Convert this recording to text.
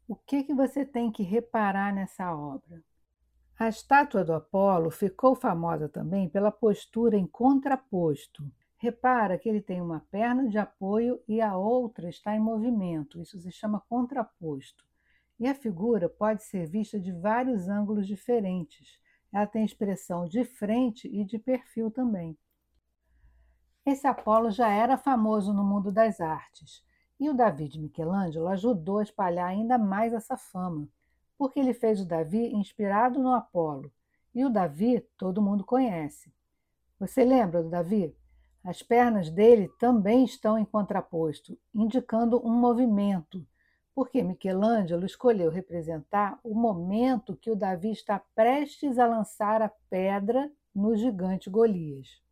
O que você tem que reparar nessa obra? A estátua do Apolo ficou famosa também pela postura em contraposto. Repara que ele tem uma perna de apoio e a outra está em movimento. Isso se chama contraposto. E a figura pode ser vista de vários ângulos diferentes. Ela tem expressão de frente e de perfil também. Esse Apolo já era famoso no mundo das artes, e o Davi de Michelangelo ajudou a espalhar ainda mais essa fama, porque ele fez o Davi inspirado no Apolo, e o Davi todo mundo conhece. Você lembra do Davi? As pernas dele também estão em contraposto, indicando um movimento, porque Michelangelo escolheu representar o momento que o Davi está prestes a lançar a pedra no gigante Golias.